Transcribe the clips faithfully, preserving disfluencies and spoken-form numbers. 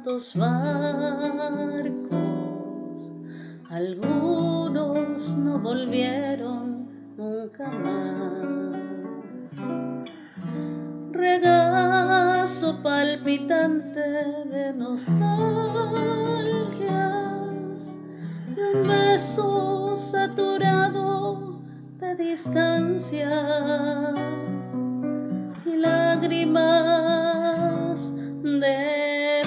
tantos barcos, algunos no volvieron nunca más. Regazo palpitante de nostalgias y un beso saturado de distancias y lágrimas de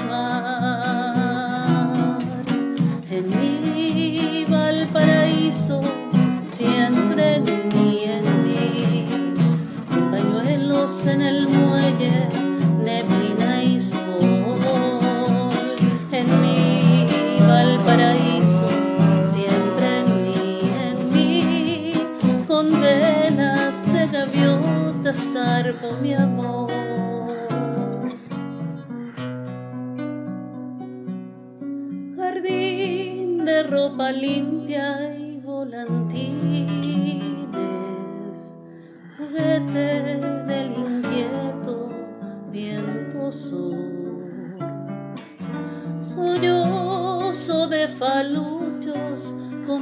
mar. En mi Valparaíso, siempre en mí, en mí, pañuelos en el muelle, neblina y sol. En mi Valparaíso, siempre en mí, en mí, con velas de gaviota zarpo mi amor. Jardín de ropa limpia y volantines, juguete del inquieto viento sur, sollozo de faluchos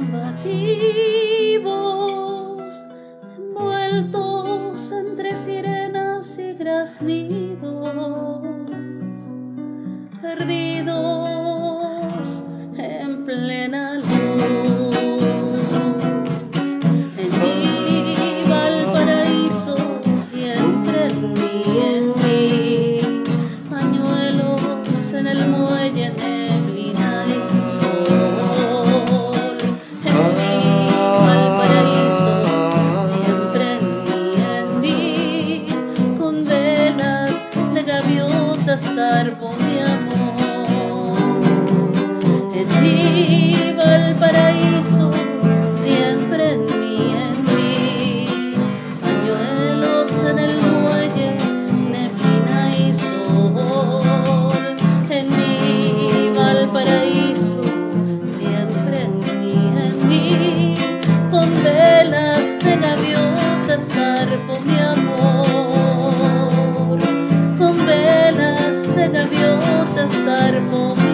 combativos, envueltos entre sirenas y graznidos, perdidos en plena luz. En mi Valparaíso, siempre en mí, en mí, pañuelos en el muelle, neblina y sol. En mi Valparaíso, siempre en mí, en mí, con velas de gaviota zarpo mi amor. En mi Valparaíso, siempre en mí, en mí, pañuelos en el muelle, neblina y sol. En mi Valparaíso, siempre en mí, en mí, con velas de gaviota zarpo mi amor. Con velas de gaviota zarpo mi amor.